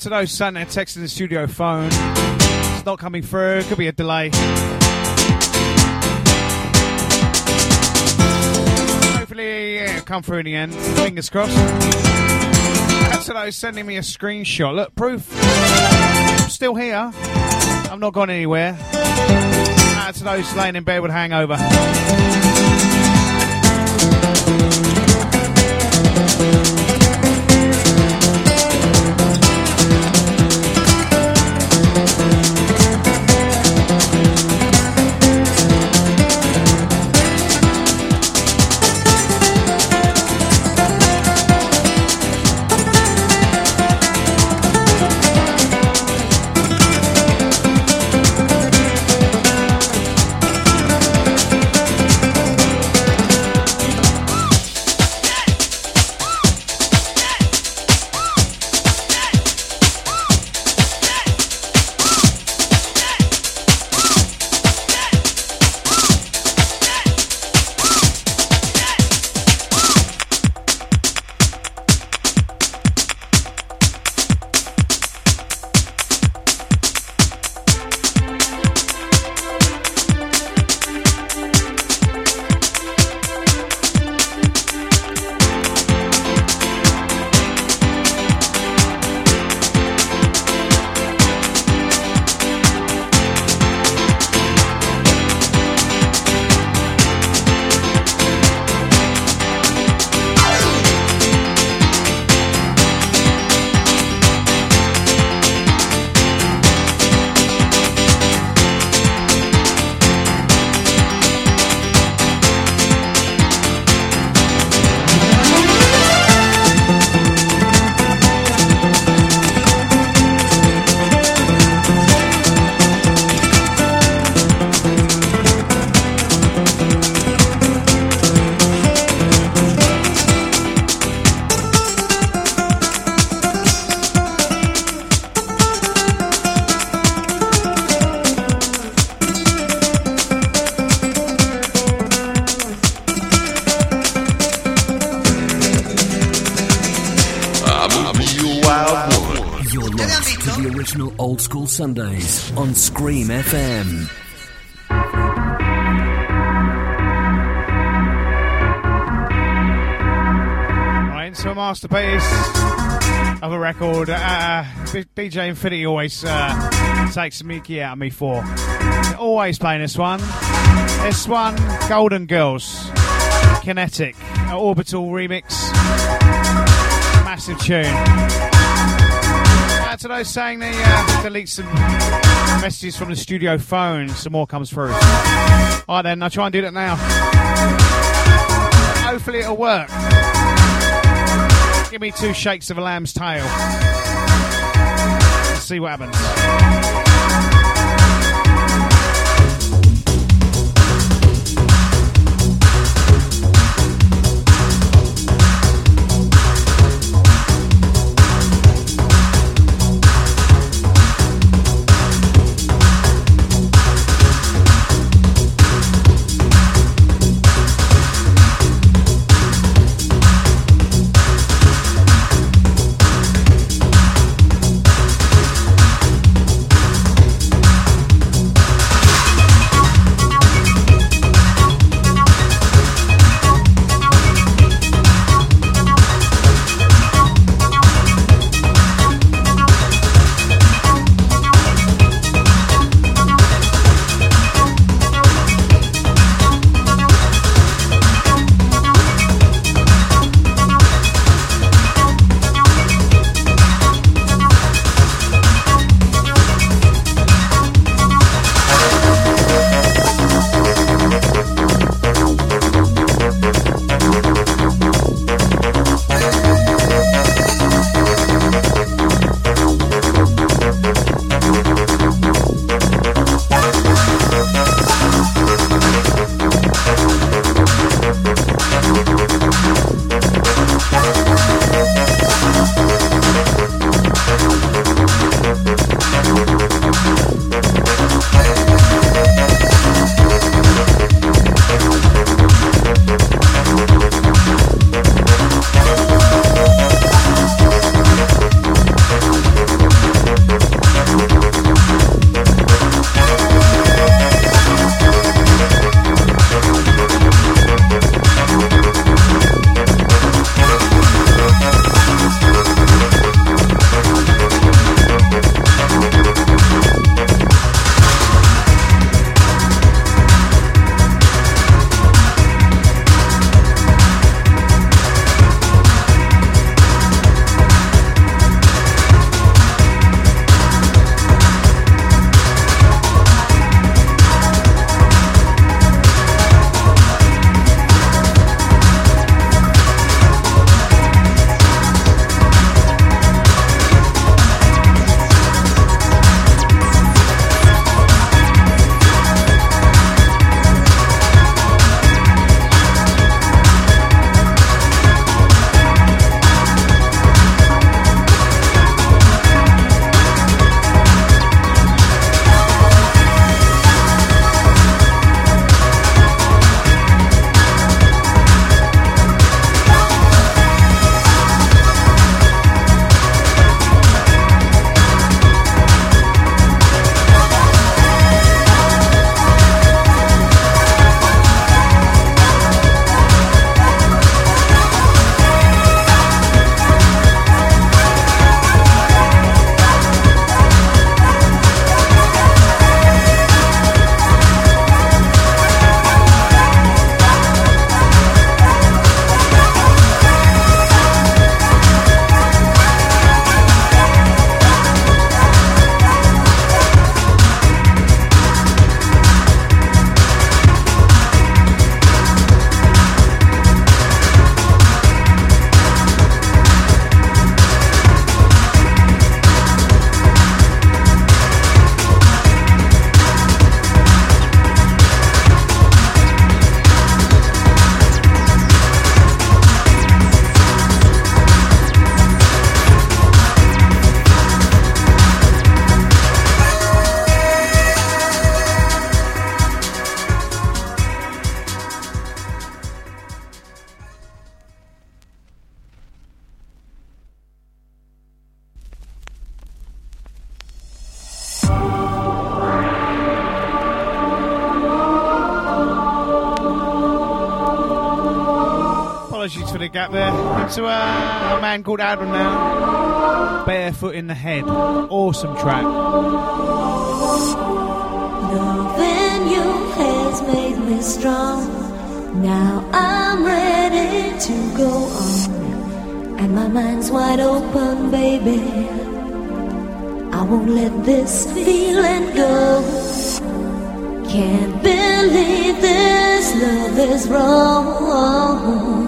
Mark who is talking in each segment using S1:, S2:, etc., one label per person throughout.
S1: to those sat there texting the studio phone. It's not coming through. Could be a delay. Hopefully, it'll come through in the end. Fingers crossed. That's to those sending me a screenshot. Look, proof. I'm still here. I've not gone anywhere. That's to those laying in bed with a hangover.
S2: Old School Sundays on Scream FM.
S1: Right, into a masterpiece of a record. DJ Infinity always takes the mickey out of me for. They're always playing this one. This one, Golden Girls, Kinetic, Orbital remix. Massive tune. To those saying they delete some messages from the studio phone, some more comes through. Alright then, I'll try and do that now. Hopefully it'll work. Give me 2 shakes of a lamb's tail. Let's see what happens. Apologies for the gap there. Into a man called Adam now. Barefoot in the Head. Awesome track.
S3: Loving you has made me strong. Now I'm ready to go on. And my mind's wide open, baby. I won't let this feeling go. Can't believe this love is wrong.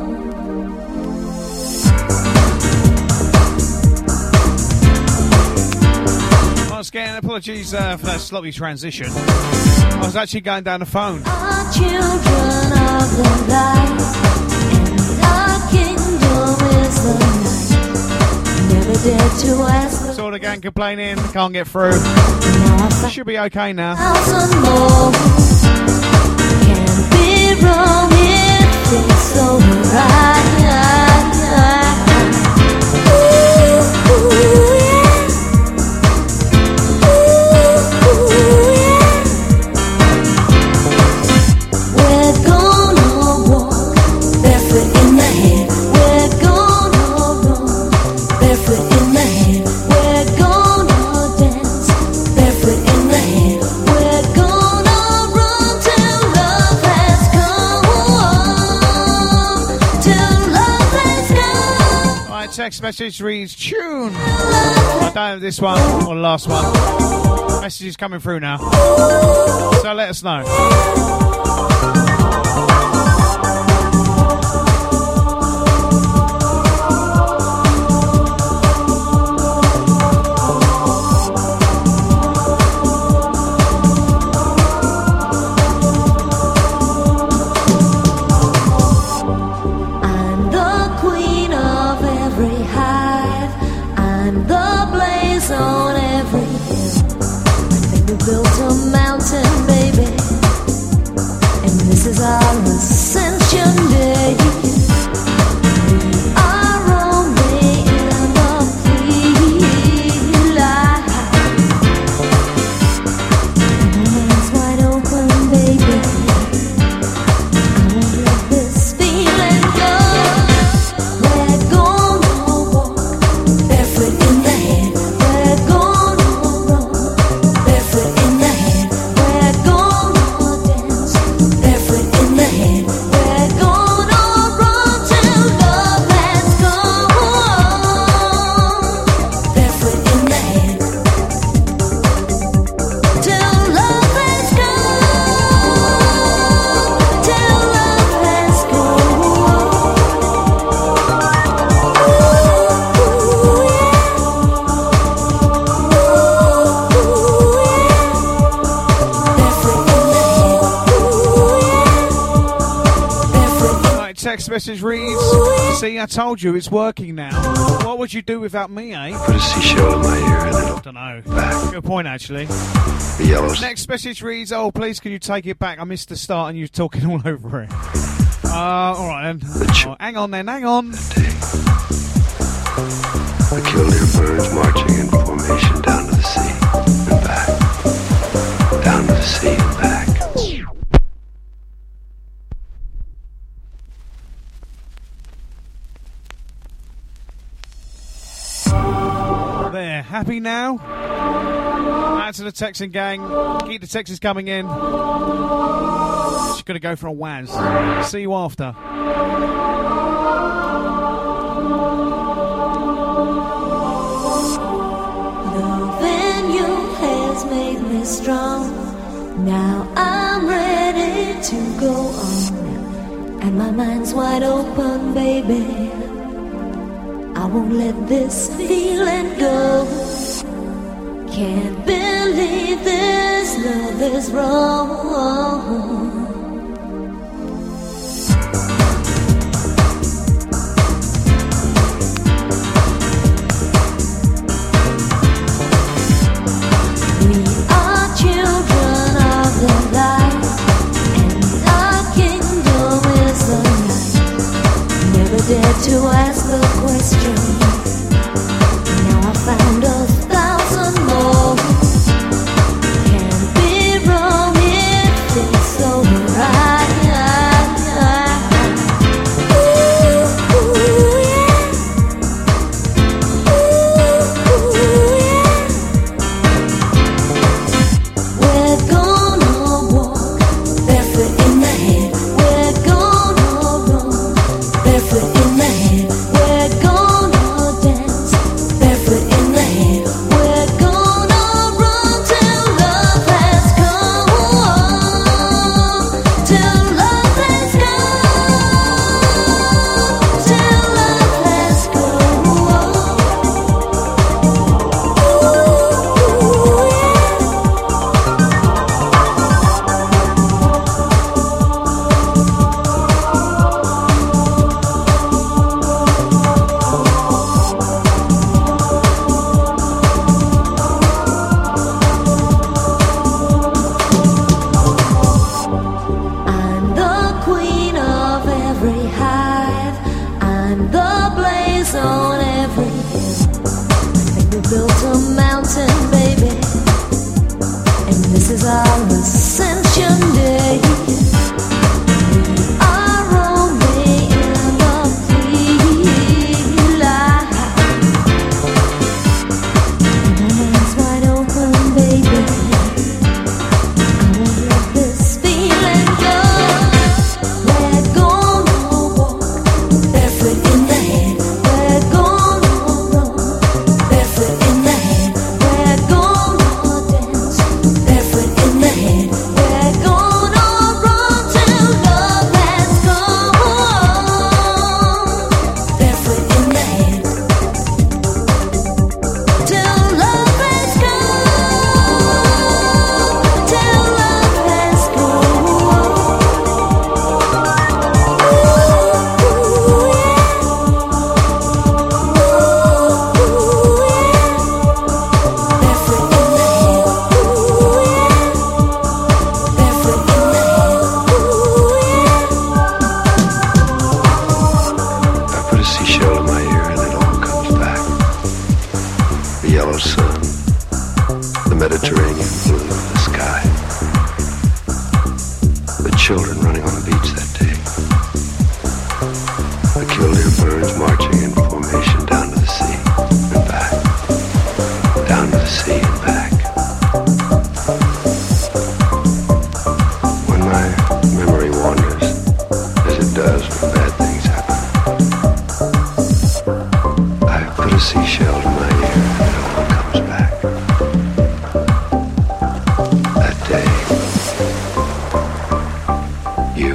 S1: Once again, apologies for that sloppy transition. I was actually going down the phone.
S3: Our children of the light, and our kingdom is the night. Never dare to ask.
S1: Saw the gang complaining, can't get through. Should be okay now.
S3: More. Can't be wrong if it's alright.
S1: Text message reads tune. I don't know this one or the last one. Message is coming through now. So let us know.
S3: Built a mountain, baby, and this is our ascension day. We are only in the pre-light. My mind's wide open, baby. I won't let this feeling go. We're gonna walk barefoot in the head. We're gonna run barefoot in the head. We're gonna dance barefoot in the head. We're gonna run till love has gone. Barefoot in the head. Till love has gone. Till love has
S1: Right, text message reads, see, I told you it's working now. What would you do without me, eh?
S4: Put a seashell in my ear and then
S1: I don't know.
S4: back.
S1: Good point, actually.
S4: The yellows.
S1: Next message reads, oh, please, can you take it back? I missed the start and you're talking all over it. All right, then. Oh, hang on, then. Hang on.
S4: The killdeer birds marching in formation down to the sea and back. Down to the sea and back.
S1: There. Happy now? Out to the Texan gang. Keep the Texans coming in. Just going to go for a Waz. See you after.
S3: Loving you has made me strong. Now I'm ready to go on. And my mind's wide open, baby. I won't let this feeling go. Can't believe this love is wrong. We are children of the light, and our kingdom is the night. Never dare to ask the question. Now I found 1,000 more. Can't be wrong if it's alright. Ooh, on every hill. And we built a mountain, baby. And this is our ascension day. We are roaming in the free light. And my mind's wide open, baby. Come on, let this feeling go. We're gonna walk barefoot in the head. We're gonna run barefoot in the head. We're gonna dance barefoot in the head. We're gonna run till love has gone. Barefoot in the head. Till love has gone. Till love has
S4: I put a seashell in my ear and it all comes back. The yellow sun, the Mediterranean blue of the sky, the children running on the beach that day, the killdeer birds marching in formation down to the sea and back, down to the sea and back. When my memory wanders, as it does when bad things happen, I put a seashell in my ear and it all comes back. That day, you.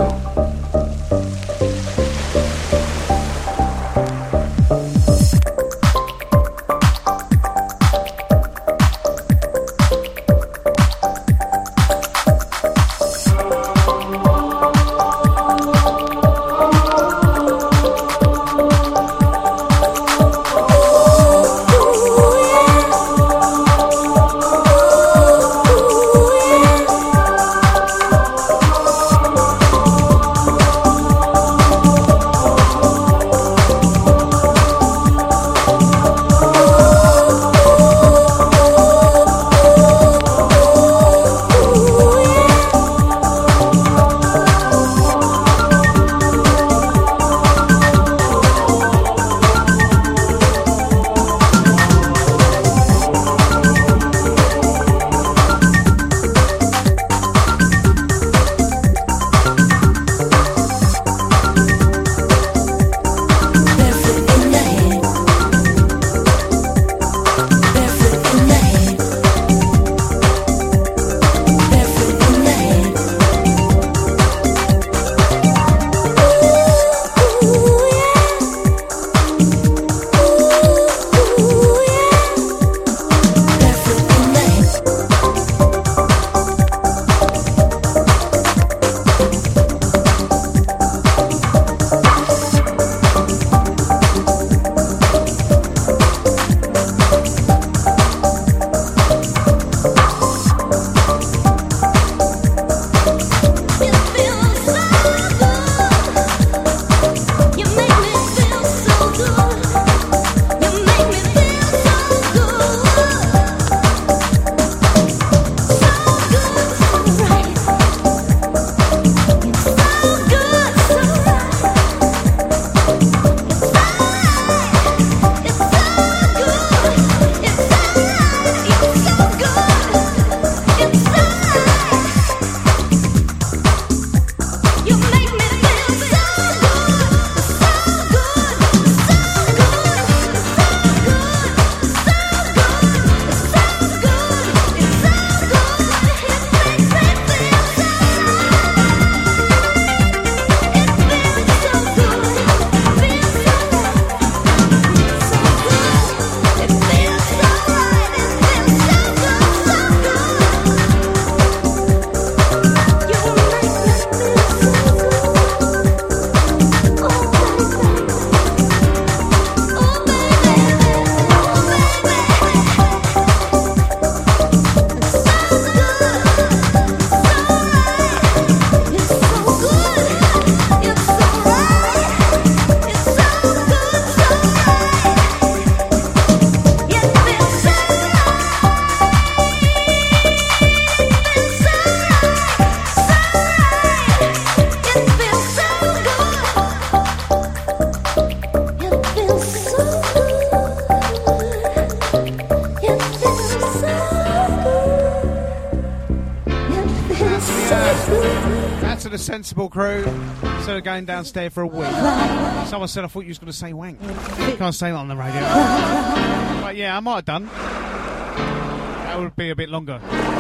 S1: to the sensible crew. Instead of going downstairs for a week. Someone said I thought you was going to say wank. You can't say that on the radio. But yeah, I might have done. That would be a bit longer.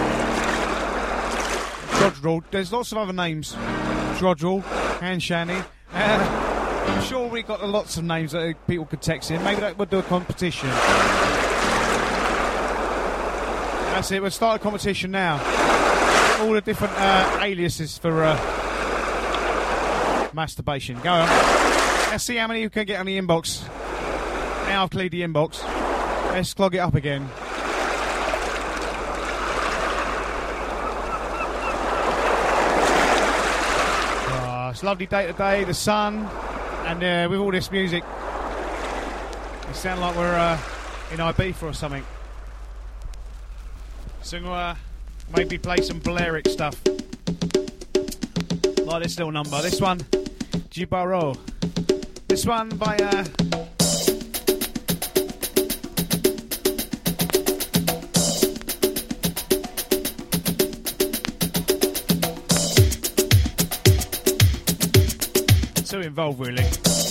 S1: Drodrel. There's lots of other names. Drodrel, Hand Shanny. I'm sure we got lots of names that people could text in. Maybe that would do a competition. That's it. We'll start a competition now. All the different aliases for masturbation. Go on. Let's see how many you can get on the inbox. Now I've cleared the inbox. Let's clog it up again. Oh, it's a lovely day today. The sun. And with all this music, it sounds like we're in Ibiza or something. So maybe play some Balearic stuff. Like this little number. This one, Gibaro. This one by... too involved, really.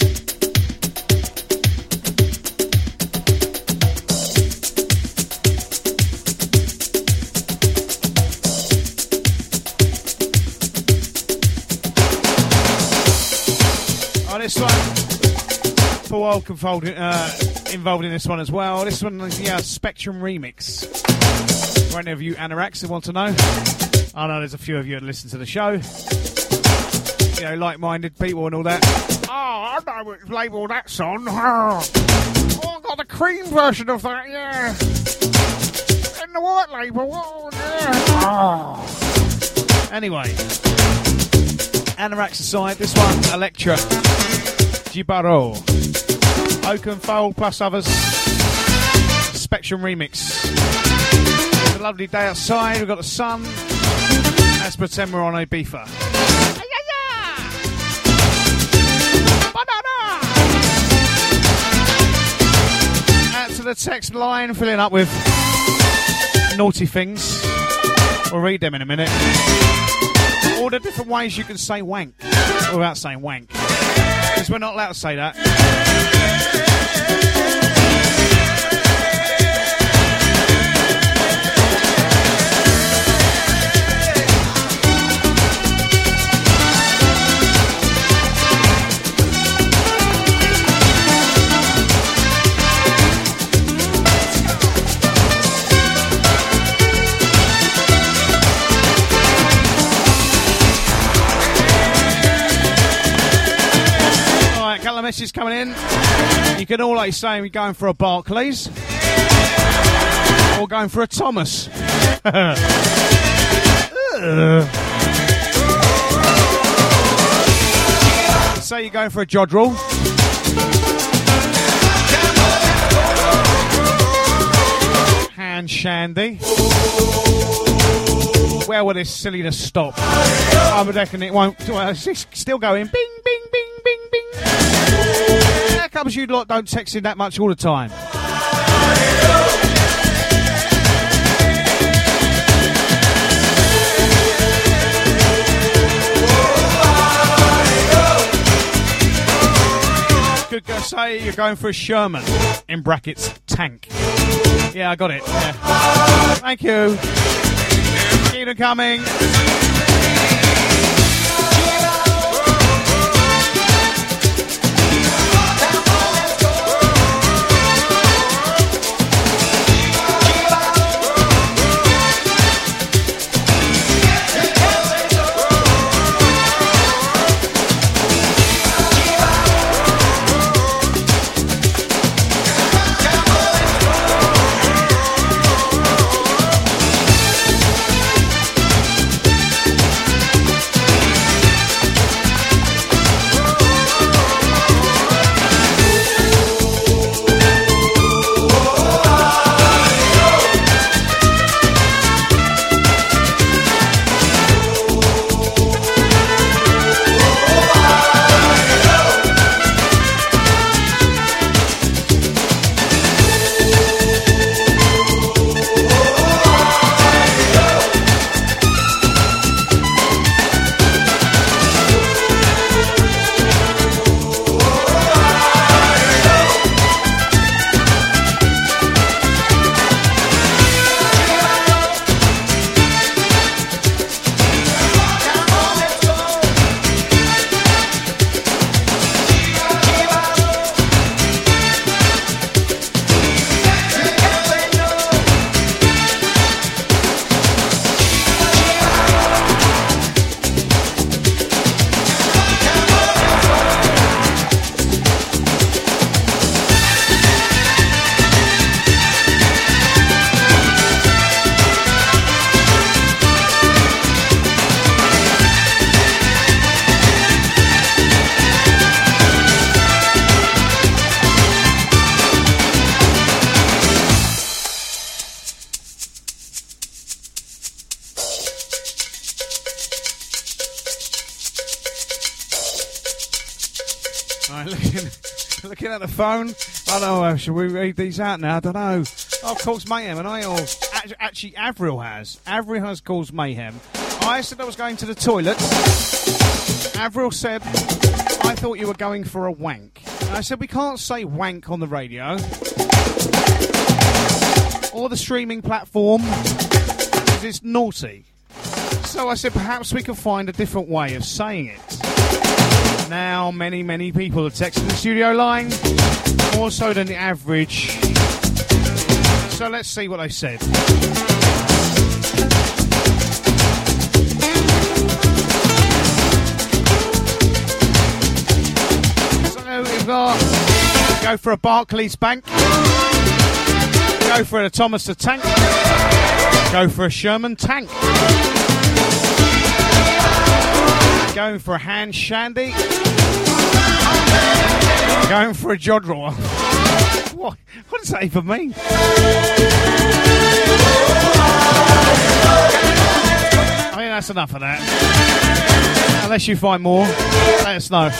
S1: Oh, this one, Paul Old involved in this one as well. This one is the Spectrum remix. For any of you anoraks who want to know, I know there's a few of you that listen to the show. You know, like-minded people and all that. Oh, I know which label that's on. Oh, I got the cream version of that, yeah. And the white label, oh, yeah. Oh. Anyway, Anoraks aside, this one, Electra, Gibaro, Oakenfold plus others, Spectrum remix. It's a lovely day outside, we've got the sun. Let's pretend we're on Ibiza. To the text line, filling up with naughty things. We'll read them in a minute. All the different ways you can say wank without saying wank, because we're not allowed to say that. Message coming in. You can all, like you say, you're going for a Barclays or going for a Thomas. Say you're going for a Jodrell. Hand Shandy. Where will this silliness stop? I would reckon it won't. It's still going. Bing, bing, bing, bing, bing. How comes you lot don't text in that much all the time? Could go say you're going for a Sherman, in brackets, tank. Yeah, I got it. Yeah. Thank you. Keep them coming. Right, looking at the phone. I don't know, should we read these out now? I don't know. Oh, Calls Mayhem, and I actually Avril has. Avril has Calls Mayhem. I said I was going to the toilet. Avril said, I thought you were going for a wank. And I said, we can't say wank on the radio. Or the streaming platform. Because it's naughty. So I said, perhaps we could find a different way of saying it. Now, many, many people have texted the studio line, more so than the average. So let's see what they said. So we've got go for a Barclays Bank, go for a Thomas the Tank, go for a Sherman Tank. Going for a hand shandy. Going for a jod roller. What does that even mean? I think that's enough of that. Unless you find more, let us know.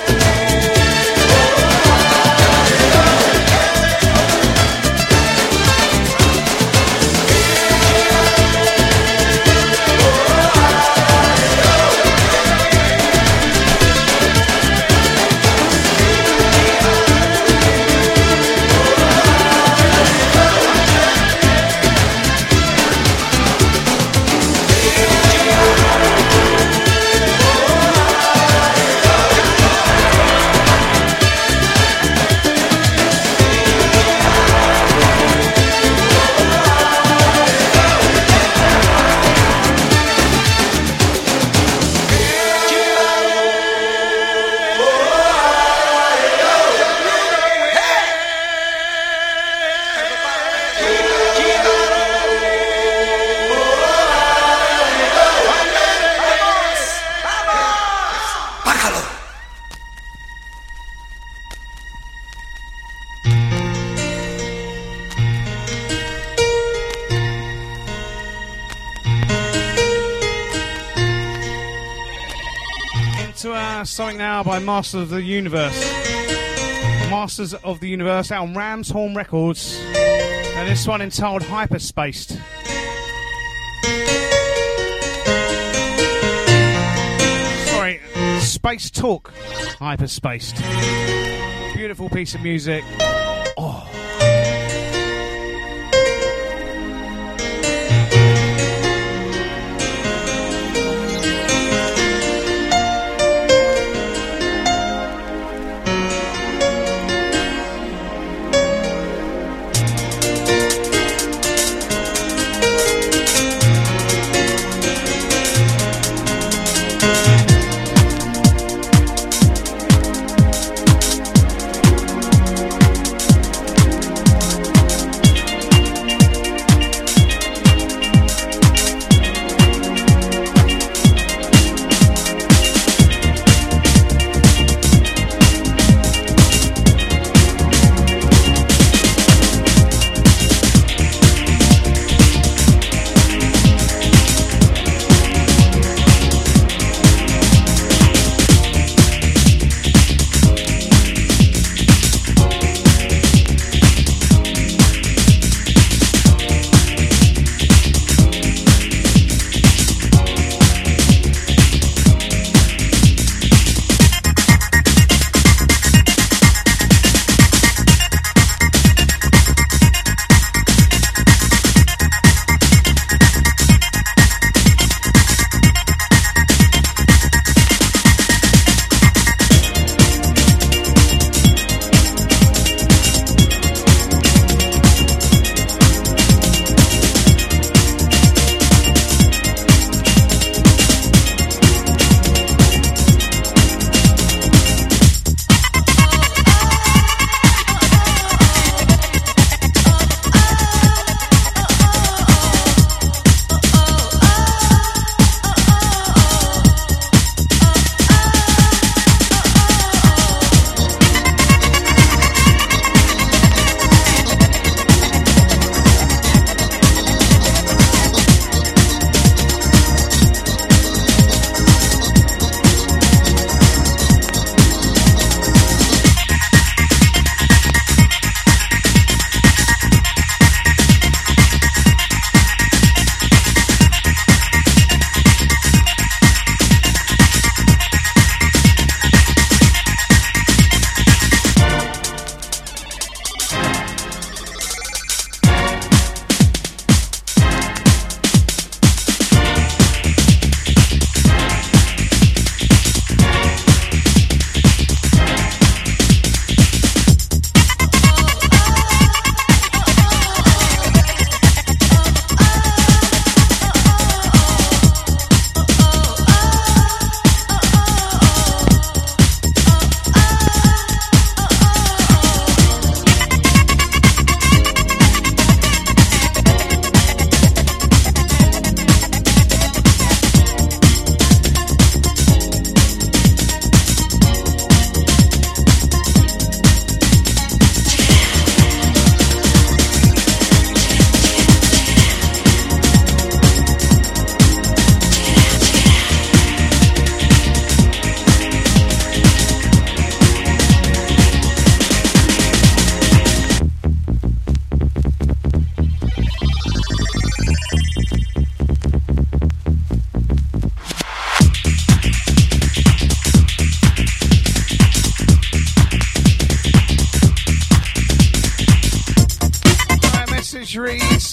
S1: Something now by Masters of the Universe. Masters of the Universe out on Ramshorn Records. And this one entitled Hyperspaced. Sorry, Space Talk. Hyperspaced. Beautiful piece of music. Oh.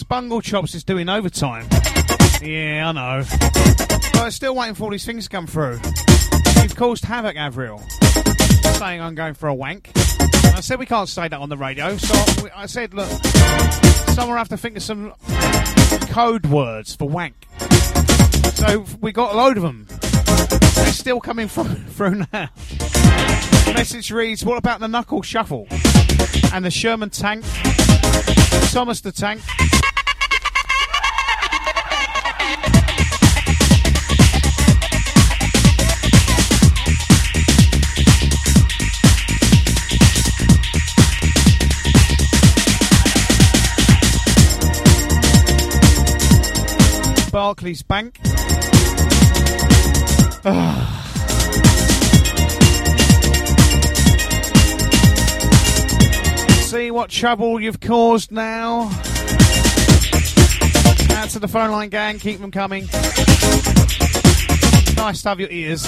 S1: Bungle Chops is doing overtime. Yeah, I know. But I'm still waiting for all these things to come through. You've caused havoc, Avril. Saying I'm going for a wank. And I said we can't say that on the radio, so I said, look, someone will have to think of some code words for wank. So we got a load of them. They're still coming through now. The message reads, what about the Knuckle Shuffle? And the Sherman Tank? Thomas the Tank? Barclays Bank. See what trouble you've caused now. Out to the phone line gang, keep them coming. Nice to have your ears.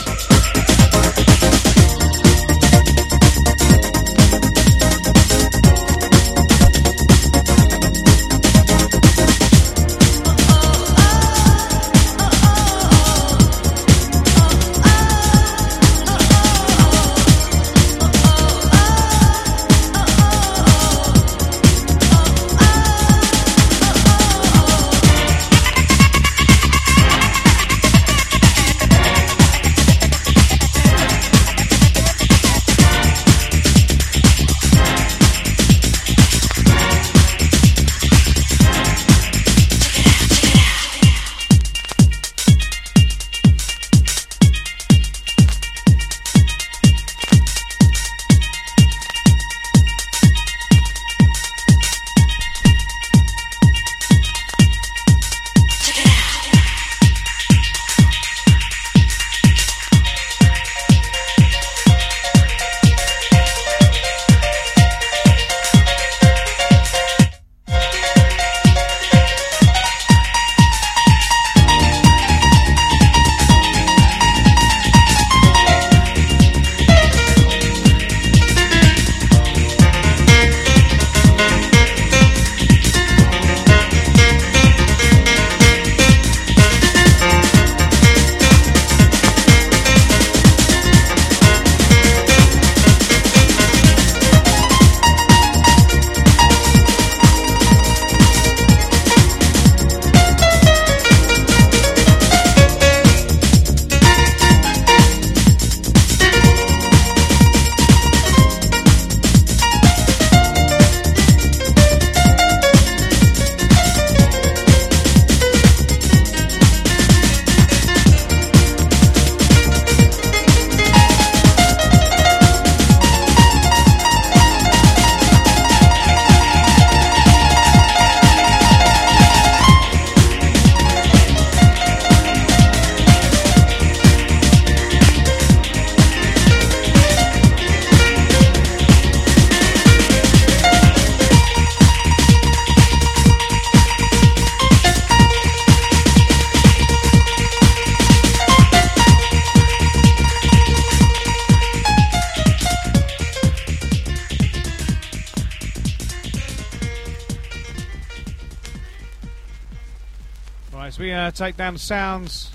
S1: Take down the sounds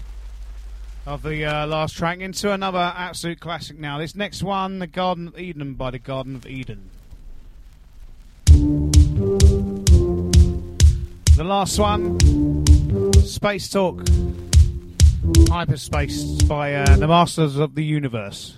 S1: of the last track into another absolute classic now. This next one, The Garden of Eden by The Garden of Eden. The last one, Space Talk, Hyperspace by the Masters of the Universe.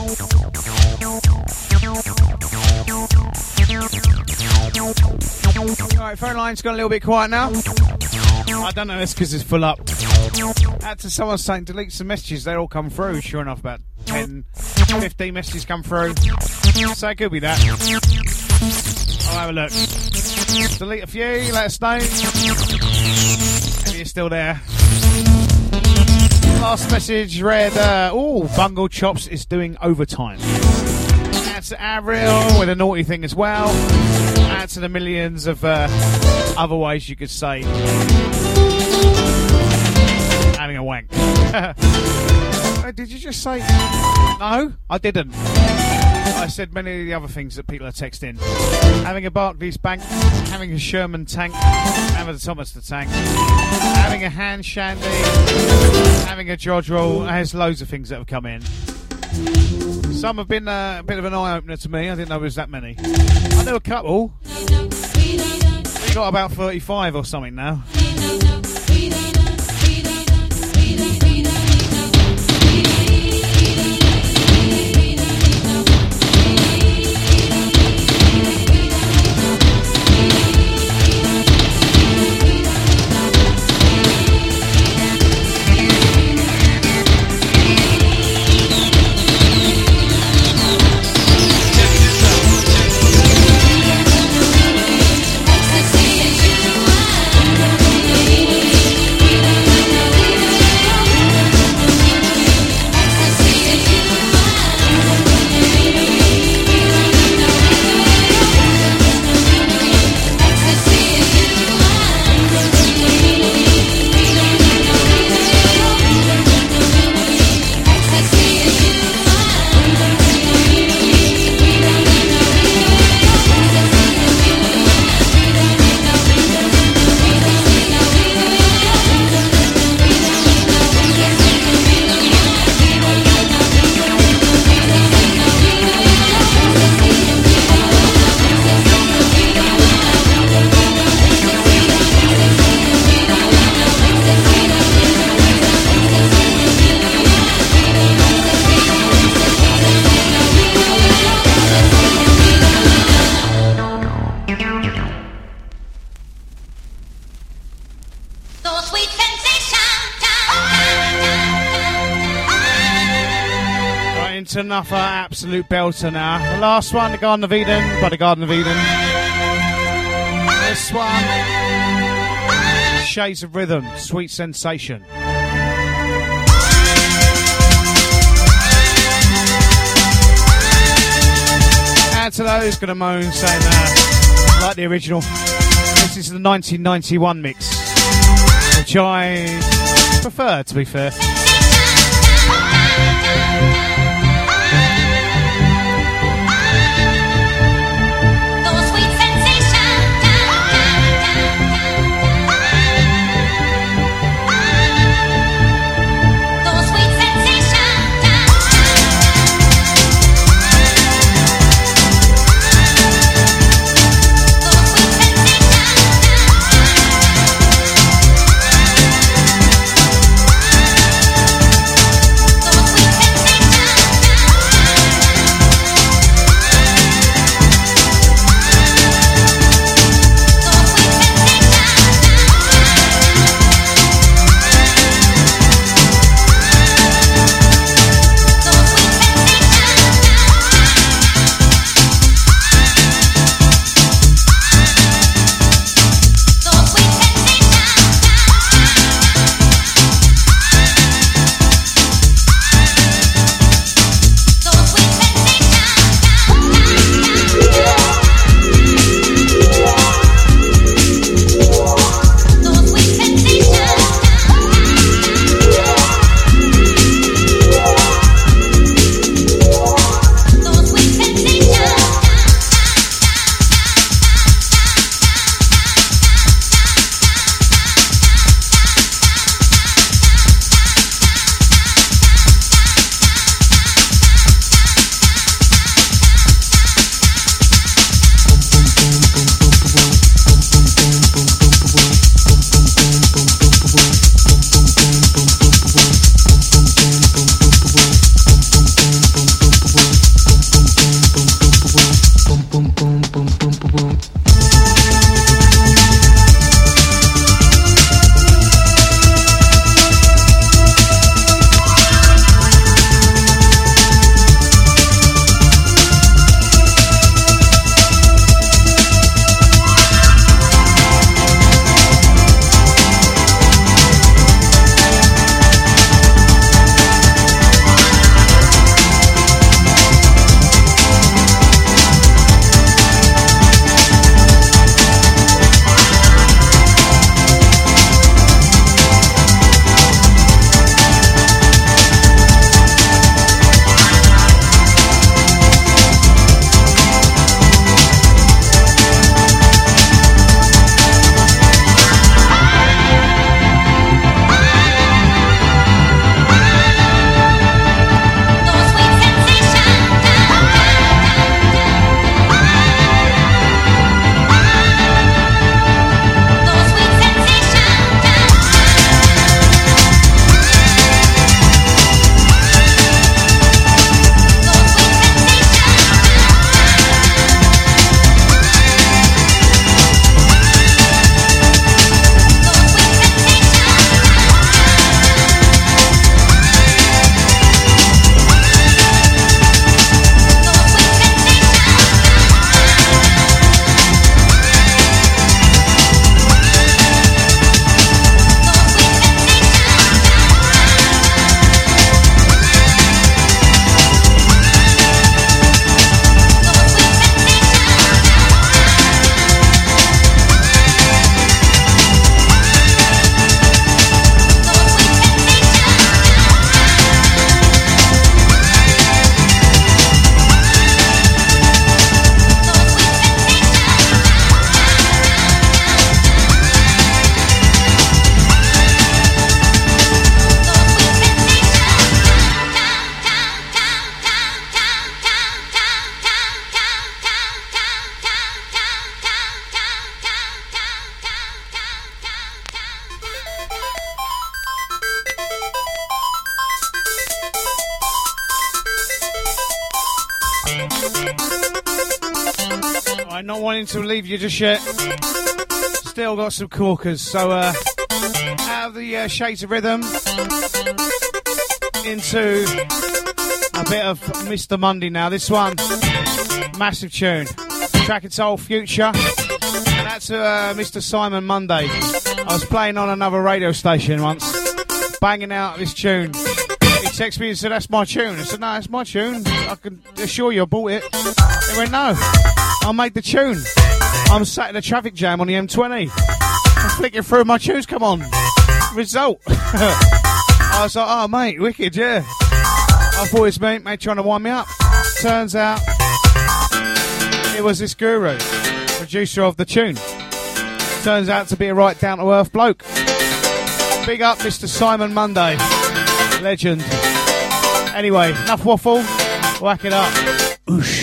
S1: Alright, phone line's gone a little bit quiet now. I don't know, it's because it's full up. Out to someone saying delete some messages, they all come through. Sure enough, about 10, 15 messages come through. So it could be that. I'll have a look. Delete a few, let us know if you're still there. Last message read, Bungle Chops is doing overtime. That's Avril with a naughty thing as well. Add to the millions of other ways you could say having a wank. Did you just say? No, I didn't. I said many of the other things that people are texting. Having a Barclays Bank, having a Sherman tank, having a Thomas the tank, having a hand shandy, having a Jodrell. There's loads of things that have come in. Some have been a bit of an eye-opener to me. I didn't know there was that many. I knew a couple. We got about 35 or something now. Another absolute belter now. The last one, The Garden of Eden, by The Garden of Eden. This one, Shades of Rhythm, Sweet Sensation. Add to those, gonna moan saying like the original. This is the 1991 mix, which I prefer, to be fair. Alright, not wanting to leave you just yet. Still got some corkers, so out of the Shades of Rhythm into a bit of Mr. Monday now. This one, massive tune. Track and Soul Future. And that's Mr. Simon Monday. I was playing on another radio station once, banging out this tune. He texted me and said, that's my tune. I said, no, that's my tune. I can assure you I bought it. He went, no, I made the tune. I'm sat in a traffic jam on the M20. I'm flicking through my tunes, come on. Result. I was like, oh, mate, wicked, yeah. I thought it was mate trying to wind me up. Turns out it was this guru, producer of the tune. Turns out to be a right down-to-earth bloke. Big up Mr. Simon Monday. Legend. Anyway, enough waffle. Whack it up. Oosh.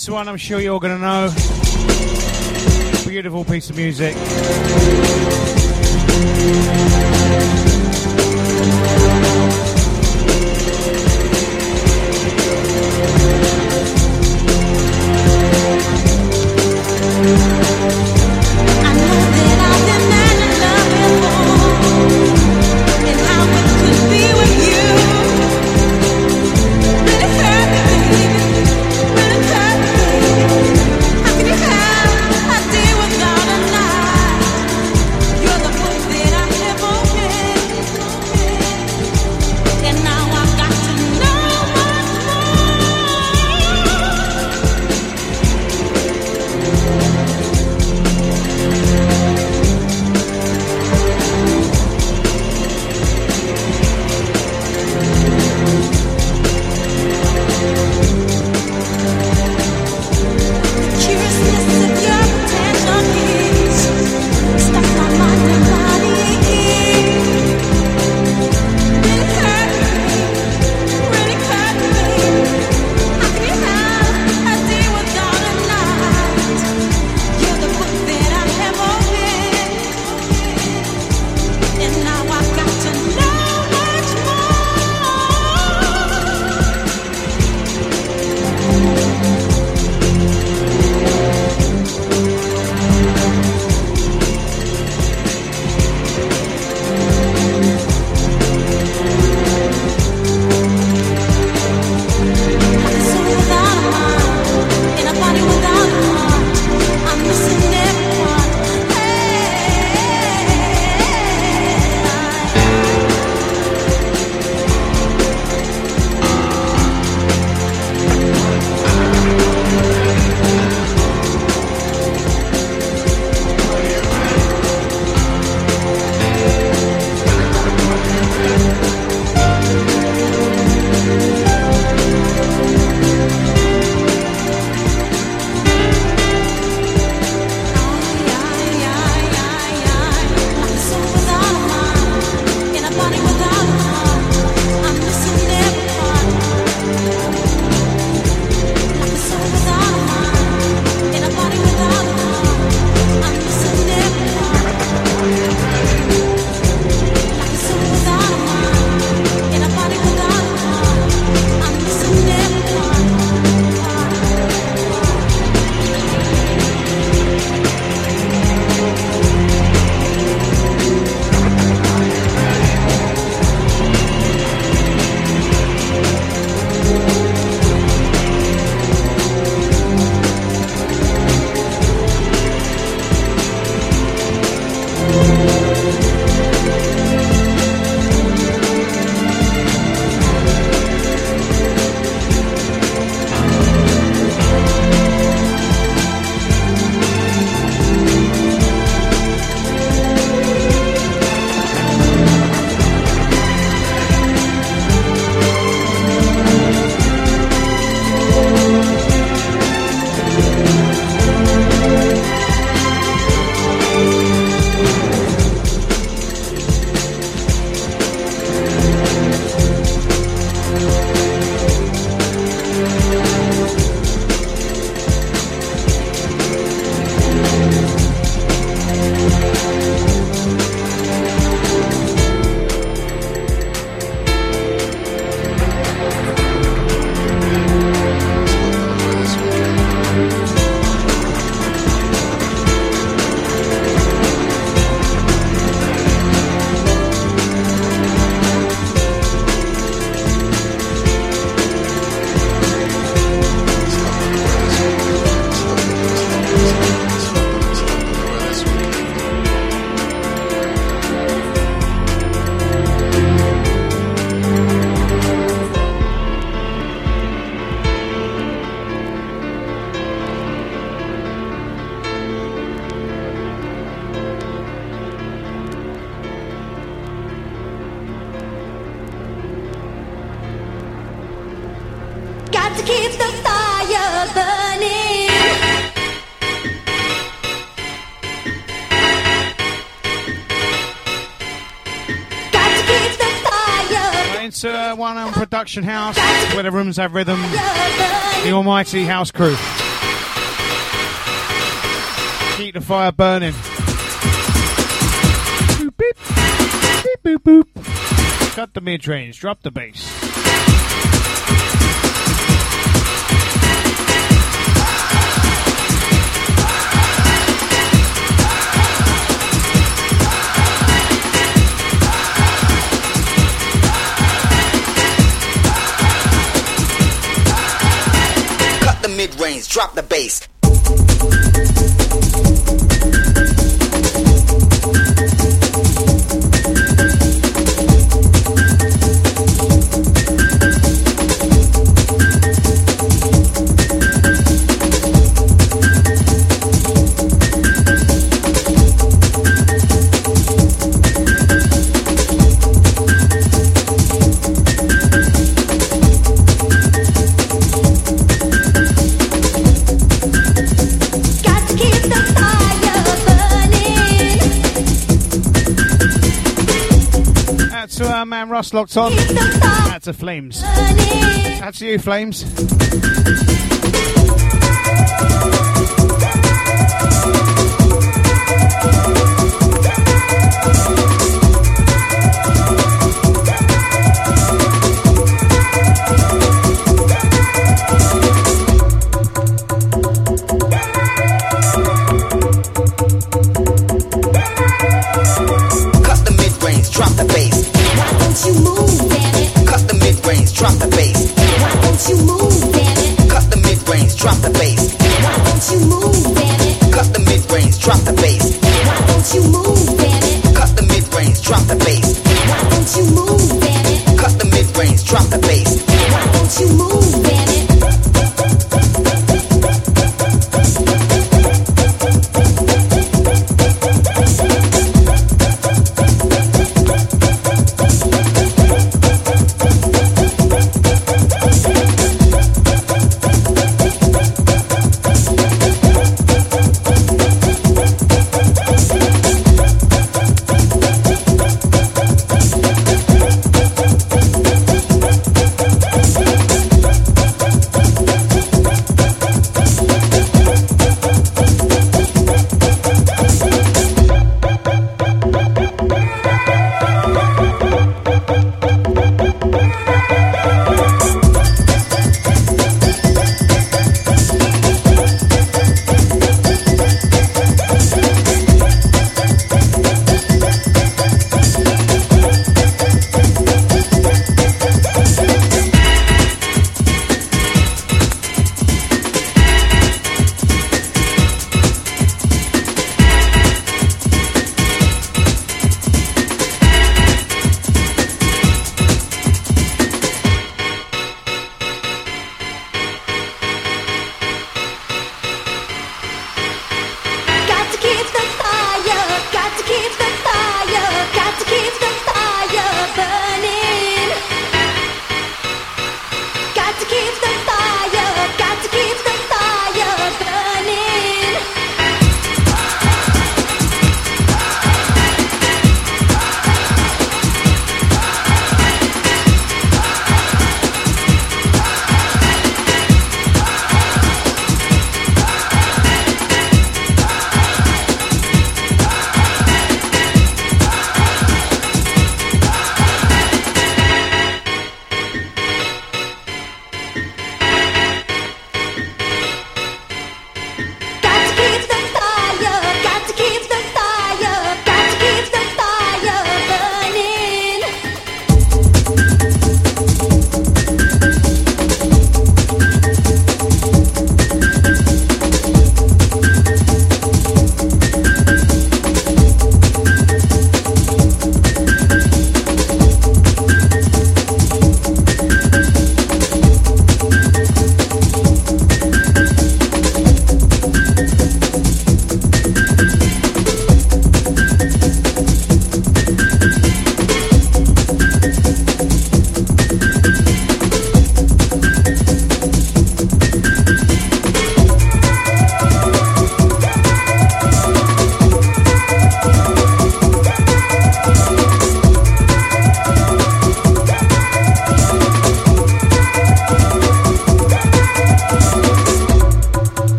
S1: It's one I'm sure you're going to know. Beautiful piece of music.
S3: to keep the fire burning. Got to keep the fire.
S1: Into one on Production House, where the rooms have rhythm. The almighty house crew. Keep the fire burning. Boop, beep. Beep, boop, boop. Cut the mid-range, drop the bass.
S5: Cut the mid-range, drop the bass.
S1: To our man Ross locked on. That's a Flames. That's you, Flames.
S3: You move, damn it.
S5: Cut the mid-range, drop the bass.
S3: Why don't you move, damn it?
S5: Cut the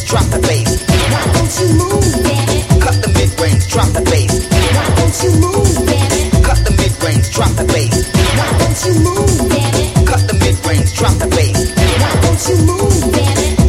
S5: drop the bass.
S3: Why don't you move, damn it?
S5: Cut the mid-range, drop the bass.
S3: Why don't you move, damn it?
S5: Cut the mid-range, drop the bass.
S3: Why don't you move, damn it?
S5: Cut the mid-range, drop the bass.
S3: Why don't you move, damn it?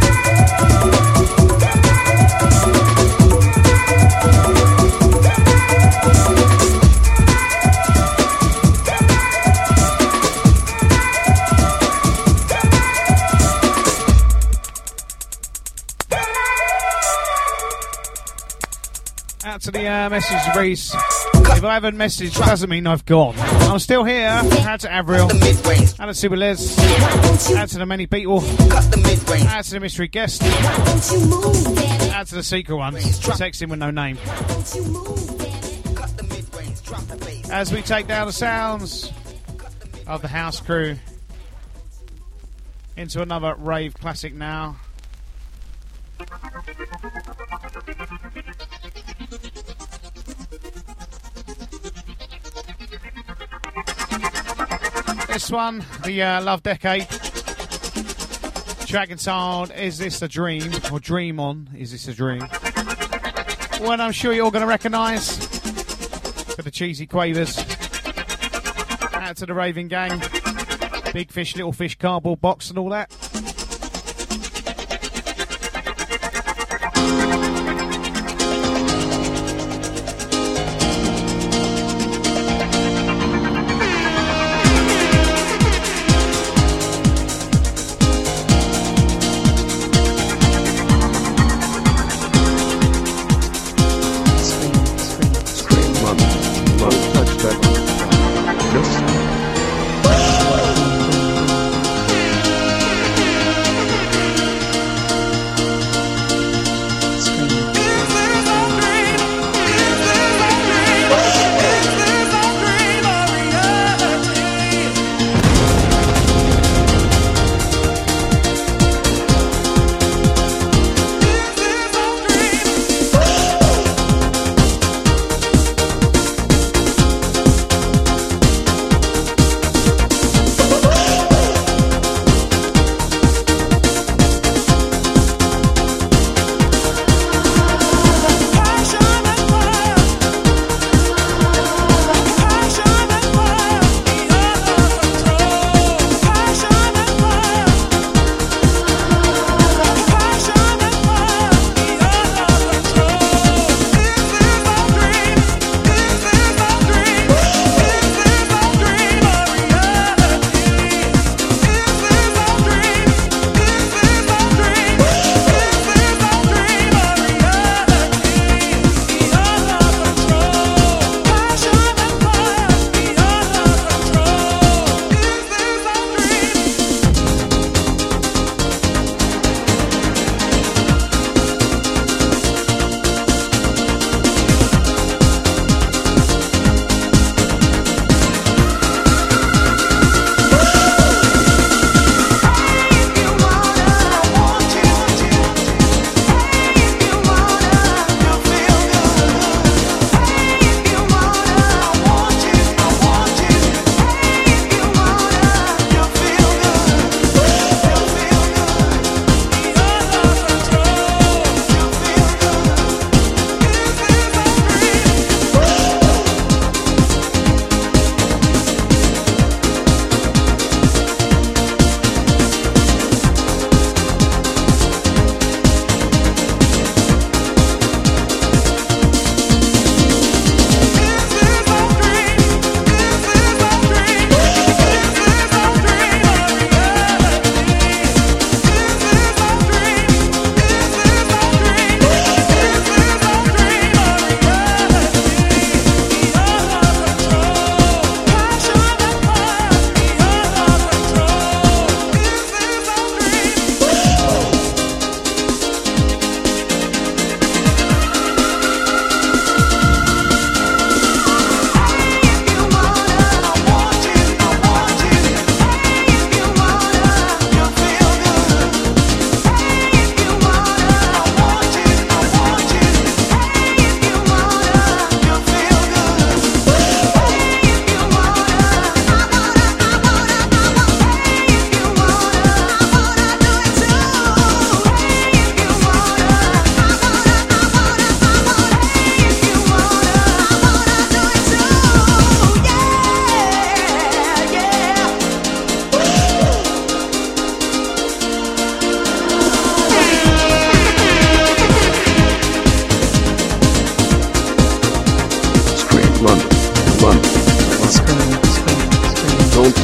S1: Out to the message, Reese. If I haven't messaged, doesn't mean I've gone. I'm still here. Out to Avril.
S5: The mid-range,
S1: Out to Super Les.
S3: Why don't you,
S1: Out to the many people.
S5: cut the mid-range.
S1: Out to the mystery guest.
S3: why don't you move, damn it?
S1: Out to the secret ones. Texting with no name.
S3: Why don't you move, damn it?
S5: Cut the mid-range, drop the bass.
S1: As we take down the sounds of the house crew into another rave classic now. This one, the Love Decade. Track entitled, Is This a Dream? Or Dream On, Is This a Dream? One I'm sure you're all going to recognise. For the cheesy quavers. Out to the raving gang. Big Fish, Little Fish, cardboard box and all that.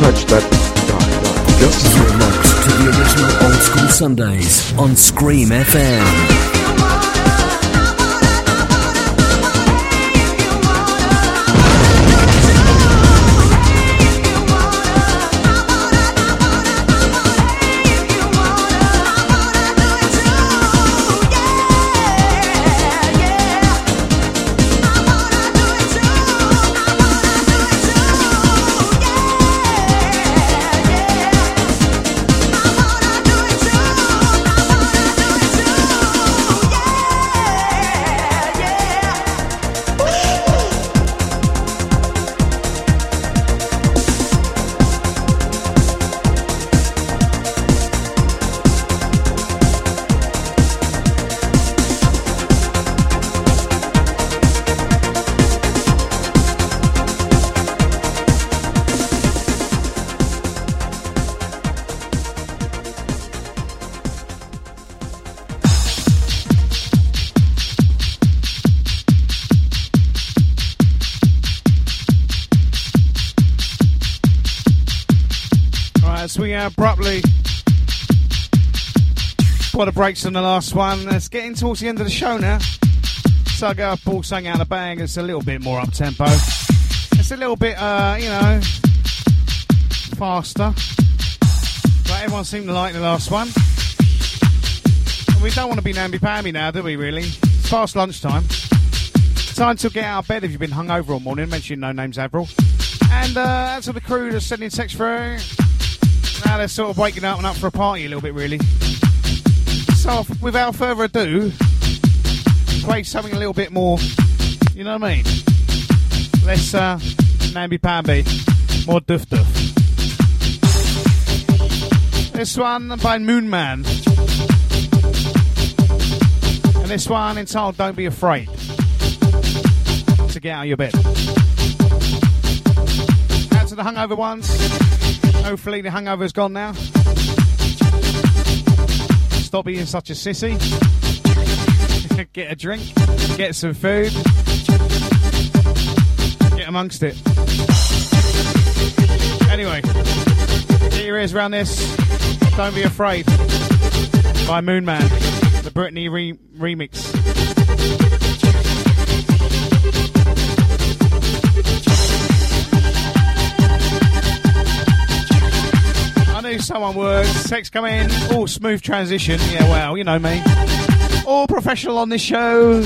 S4: touch that dial. Just
S2: You're locked to the original Old School Sundays on Scream FM.
S1: Swing out abruptly. What a breaks on the last one. It's getting towards the end of the show now. So I go pull something out of the bag. It's a little bit more up tempo. It's a little bit, faster. But everyone seemed to like the last one. And we don't want to be namby-pamby now, do we, really? It's past lunchtime. Time to get out of bed if you've been hungover all morning. Mention No Names Avril. And that's all the crew that's sending text through. Now they're sort of waking up and up for a party a little bit, really. So, without further ado, play something a little bit more, you know what I mean? Less namby-pamby, more duff-duff. This one by Moonman. And this one entitled Don't Be Afraid to Get Out of Your Bed. Out to the hungover ones. Hopefully the hangover's gone now. Stop being such a sissy. Get a drink. Get some food. Get amongst it. Anyway, get your ears around this. Don't Be Afraid by Moonman. The Britney remix. I knew someone would. Text come in. All smooth transition. Yeah, well, you know me. All professional on this show.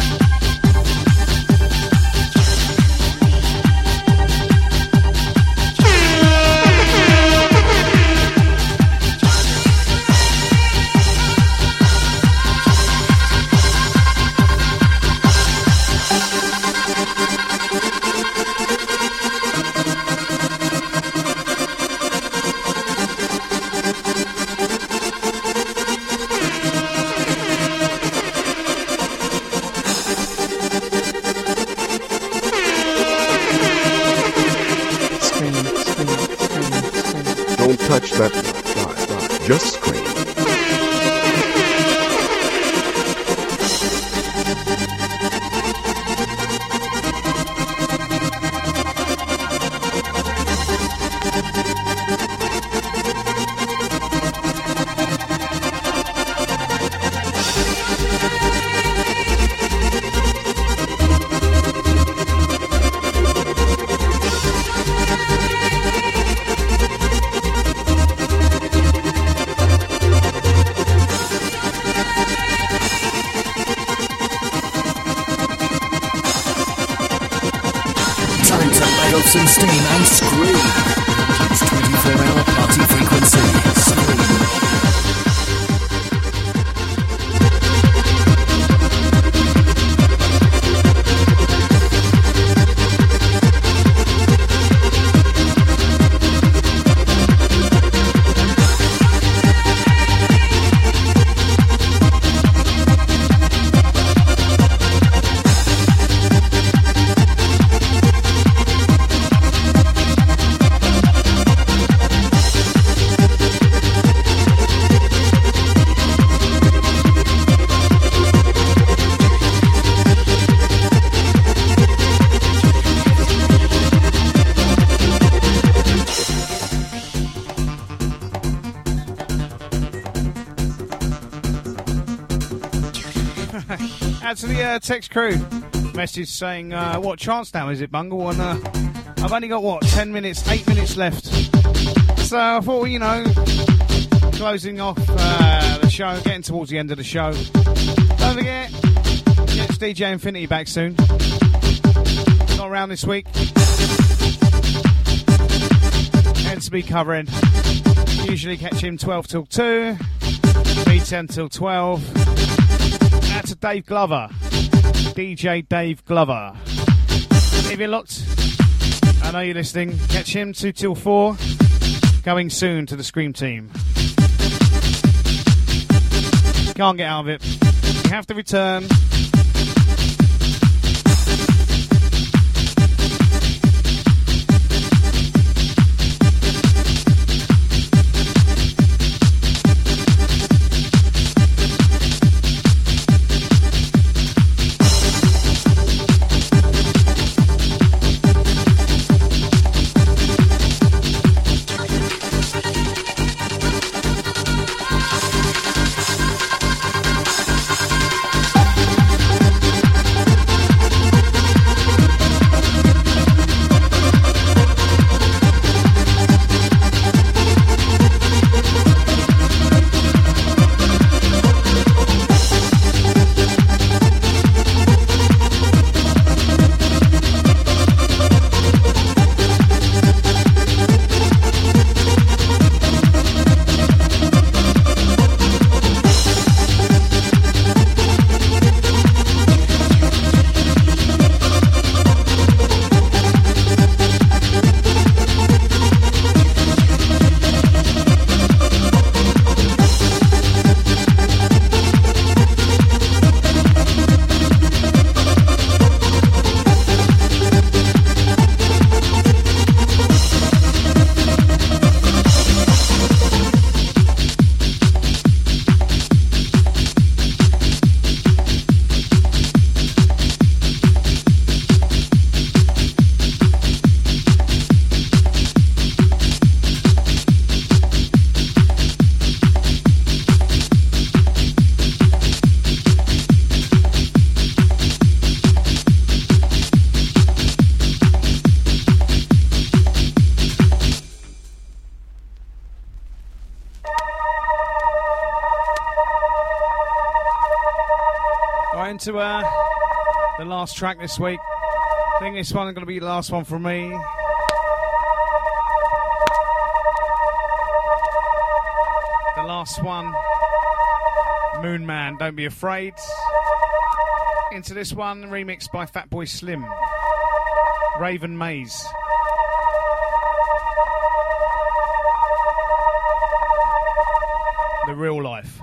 S4: touch that dial. Just scream.
S2: Some steam and scream. It's 24-hour party frequency. Scream.
S1: Out to the text crew. Message saying, what chance now is it, Bungle? And I've only got, 8 minutes left. So I thought, you know, closing off the show, getting towards the end of the show. Don't forget, it's DJ Infinity back soon. Not around this week. And to be covering. Usually catch him 12 till 2, me 10 till 12. That's to Dave Glover, DJ Dave Glover. If you're locked, I know you're listening. Catch him 2 till 4. Going soon to the Scream team. Can't get out of it. You have to return. To the last track this week. I think this one is going to be the last one from me. The last one, Moon Man, Don't Be Afraid. Into this one, remixed by Fatboy Slim, Raven Maze. The Real Life.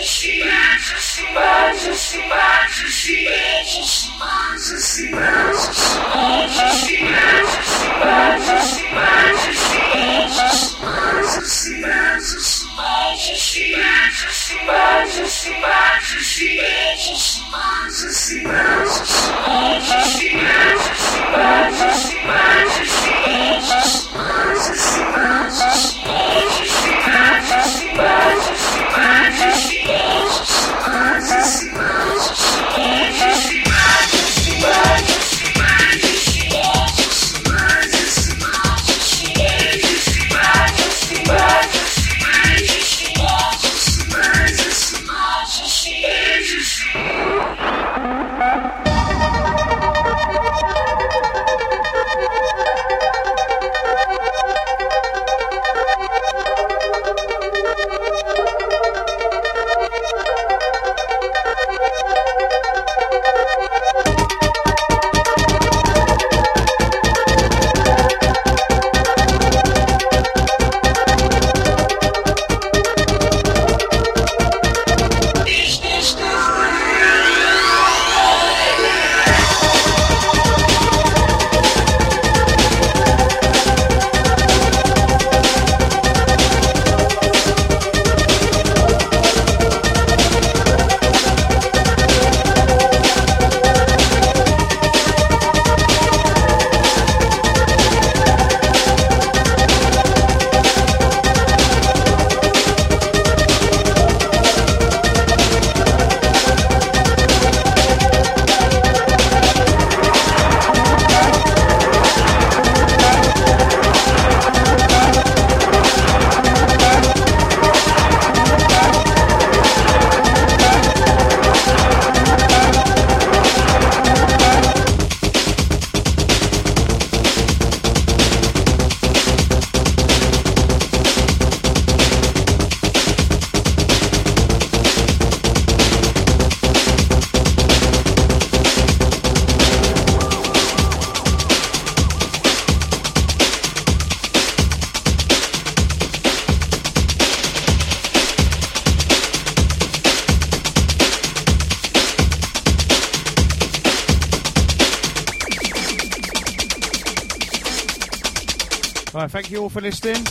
S1: Right, thank you all for listening.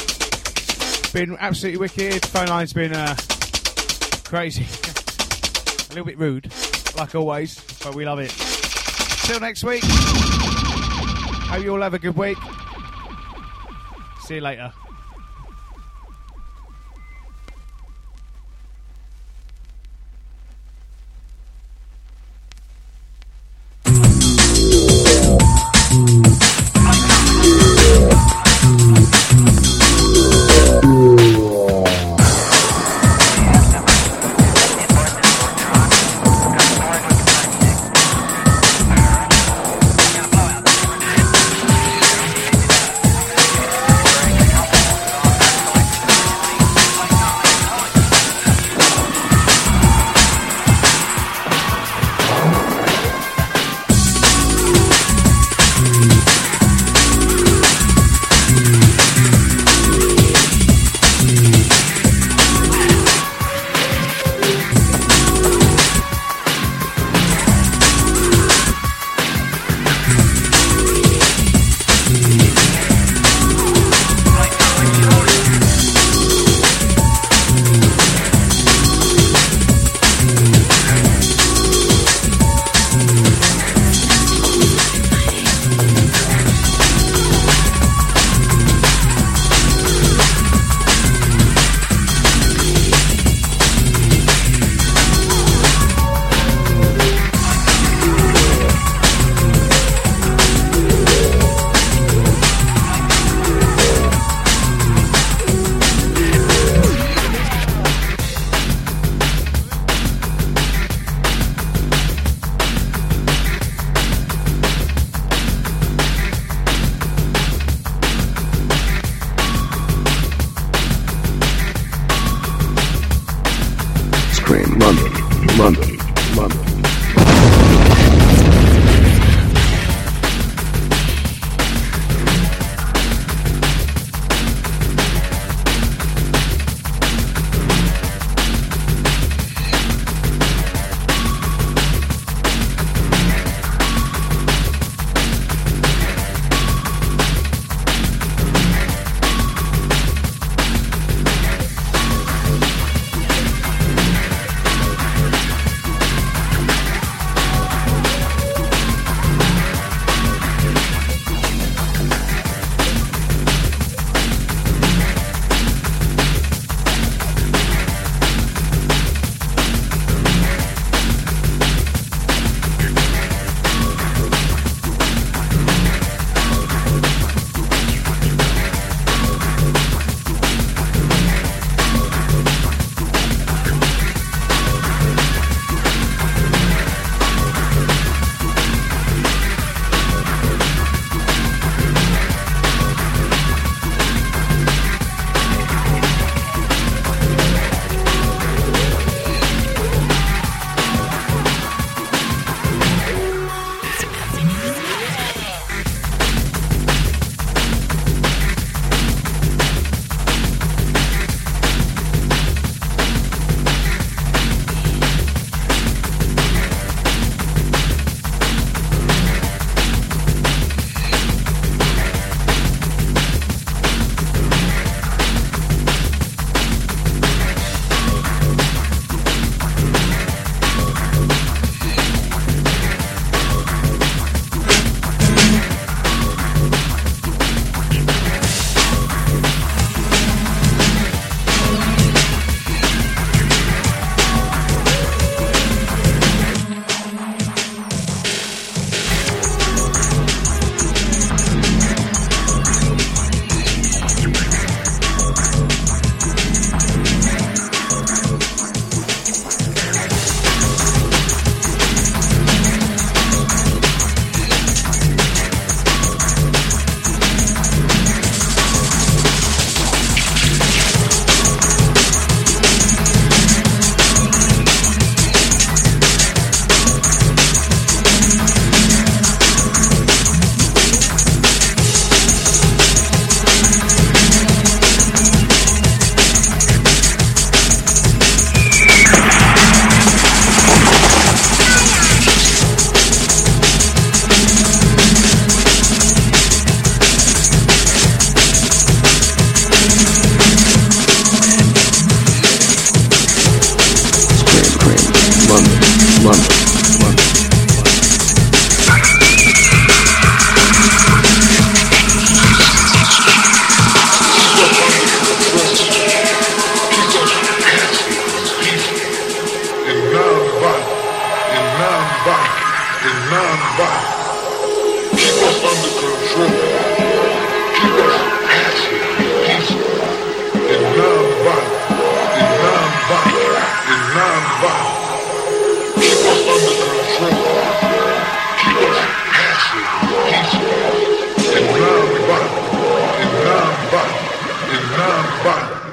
S1: Been absolutely wicked. Phone line's been crazy. A little bit rude, like always, but we love it. Till next week. Hope you all have a good week. See you later.
S6: non-violent. Keep us under control. Keep us passive and peaceful. In non-violent. In non-violent. In non-violent. Keep us under control. Keep us passive and peaceful. In non-violent. In non-violent. In non-violent.